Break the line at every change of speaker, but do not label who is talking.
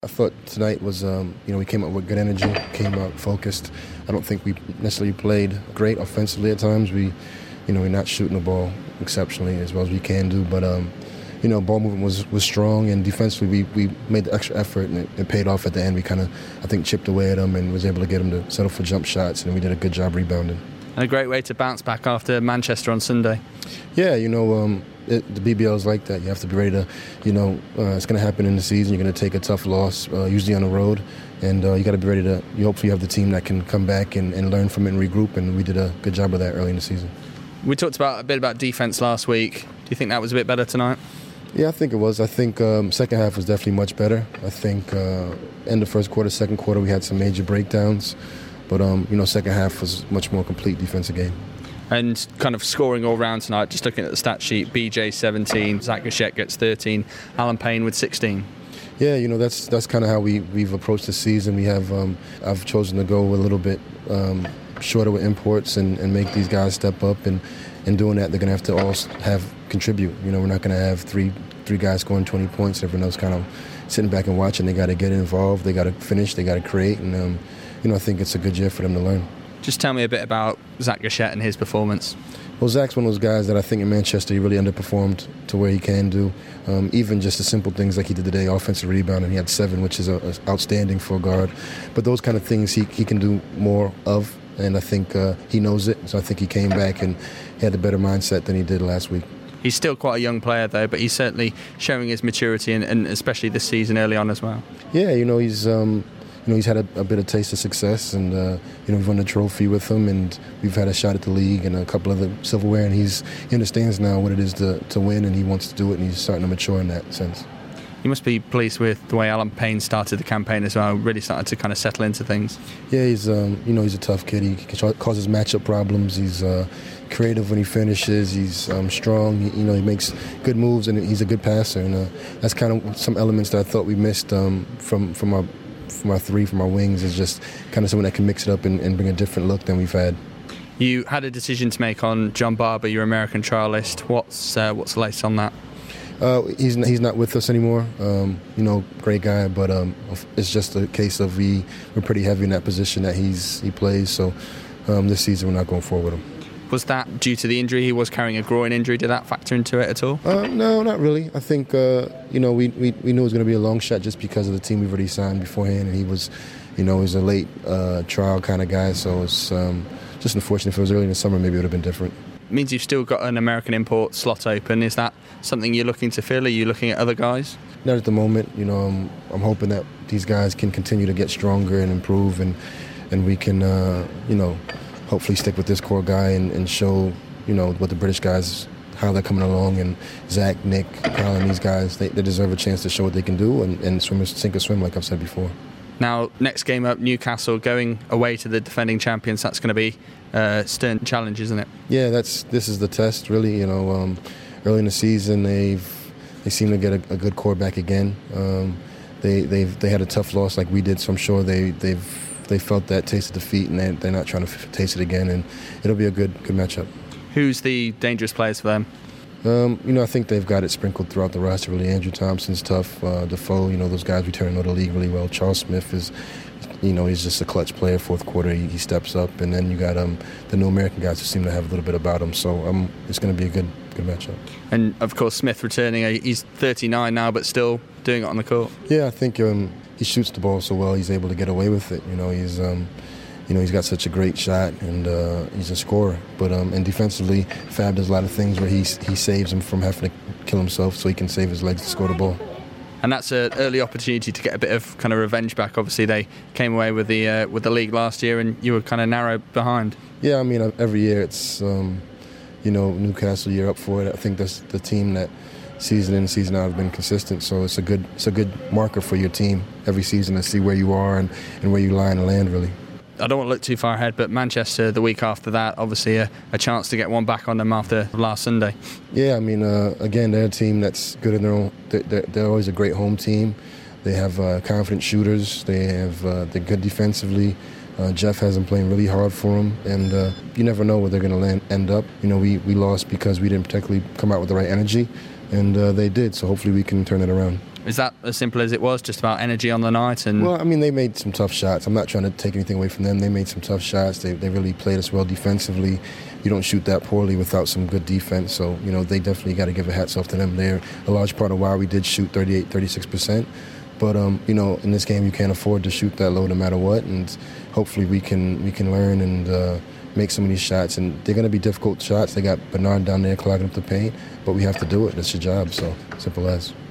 I thought tonight was, we came up with good energy, came out focused. I don't think we necessarily played great offensively at times. We're not shooting the ball exceptionally as well as we can do, but ball movement was strong, and defensively we made the extra effort, and it paid off at the end. We kind of, I think, chipped away at them and was able to get them to settle for jump shots, and we did a good job rebounding.
And a great way to bounce back after Manchester on Sunday.
Yeah, the BBL is like that. You have to be ready to, it's going to happen in the season. You're going to take a tough loss, usually on the road, and you got to be ready to, hopefully you have the team that can come back and learn from it and regroup, and we did a good job of that early in the season.
We talked a bit about defence last week. Do you think that was a bit better tonight?
Yeah, I think it was. I think second half was definitely much better. I think end of first quarter, second quarter, we had some major breakdowns. But, second half was much more complete defensive game.
And kind of scoring all round tonight, just looking at the stat sheet, BJ 17, Zach Gachette gets 13, Alan Payne with 16.
Yeah, that's kind of how we've approached the season. We have I've chosen to go a little bit shorter with imports and make these guys step up. And in doing that, they're going to have to all contribute. We're not going to have three guys scoring 20 points. Everyone else kind of sitting back and watching. They got to get involved. They got to finish. They got to create. And, I think it's a good year for them to learn.
Just tell me a bit about Zach Gachette and his performance.
Well, Zach's one of those guys that I think in Manchester he really underperformed to where he can do. Even just the simple things like he did today, offensive rebound, and he had 7, which is outstanding for a guard. But those kind of things he can do more of, and I think he knows it. So I think he came back and he had a better mindset than he did last week.
He's still quite a young player, though, but he's certainly showing his maturity, and especially this season early on as well.
Yeah, he's had a bit of taste of success, and we've won a trophy with him, and we've had a shot at the league and a couple of the silverware, and he understands now what it is to win, and he wants to do it, and he's starting to mature in that sense.
You must be pleased with the way Alan Payne started the campaign as well, really started to kind of settle into things.
Yeah, he's a tough kid. He causes matchup problems. He's creative when he finishes. He's strong. He makes good moves, and he's a good passer, and that's kind of some elements that I thought we missed from our wings, is just kind of someone that can mix it up and bring a different look than we've had.
You had a decision to make on John Barber, your American trialist. What's the latest on that?
He's not with us anymore. Great guy, but it's just a case of we're pretty heavy in that position that he plays. So this season we're not going forward with him.
Was that due to the injury? He was carrying a groin injury. Did that factor into it at all?
No, not really. I think we knew it was going to be a long shot just because of the team we've already signed beforehand, and he was a late trial kind of guy. So it's just unfortunate. If it was early in the summer, maybe it would have been different.
It means you've still got an American import slot open. Is that something you're looking to fill? Are you looking at other guys?
Not at the moment. I'm hoping that these guys can continue to get stronger and improve, and we can hopefully stick with this core guy and show what the British guys, how they're coming along, and Zach, Nick, Kyle, and these guys, they deserve a chance to show what they can do and sink or swim, like I've said before. Now,
next game up, Newcastle, going away to the defending champions. That's going to be a stern challenge, isn't it?
Yeah, this is the test, really. Early in the season, they seem to get a good core back again. They had a tough loss like we did, so I'm sure they felt that taste of defeat, and they're not trying to taste it again. And it'll be a good matchup.
Who's the dangerous players for them?
I think they've got it sprinkled throughout the roster, really. Andrew Thompson's tough. Defoe, those guys return to the league really well. Charles Smith is, he's just a clutch player. Fourth quarter, he steps up. And then you got the new American guys who seem to have a little bit about them. So it's going to be a good matchup.
And, of course, Smith returning. He's 39 now, but still doing it on the court.
Yeah, I think he shoots the ball so well. He's able to get away with it. He's got such a great shot, and he's a scorer. But and defensively, Fab does a lot of things where he saves him from having to kill himself, so he can save his legs to score the ball.
And that's an early opportunity to get a bit of kind of revenge back. Obviously, they came away with the league last year, and you were kind of narrow behind.
Yeah, I mean, every year it's Newcastle. You're up for it. I think that's the team that season in, season out have been consistent. So it's a good marker for your team every season to see where you are and where you lie in the land, really.
I don't want to look too far ahead, but Manchester the week after that, obviously a chance to get one back on them after last Sunday.
Yeah, I mean, again, they're a team that's good in their own. They're always a great home team. They have confident shooters. They're good defensively. Jeff has them playing really hard for them, and you never know where they're going to end up. We lost because we didn't particularly come out with the right energy, and they did. So hopefully we can turn it around.
Is that as simple as it was, just about energy on the night? And
well, I mean, they made some tough shots. I'm not trying to take anything away from them. They made some tough shots. They really played us well defensively. You don't shoot that poorly without some good defense. So, they definitely got to give a hats off to them. They're a large part of why we did shoot 38, 36%. But, in this game, you can't afford to shoot that low no matter what. And hopefully we can learn and make some of these shots. And they're going to be difficult shots. They got Bernard down there clogging up the paint. But we have to do it. That's your job. So, simple as.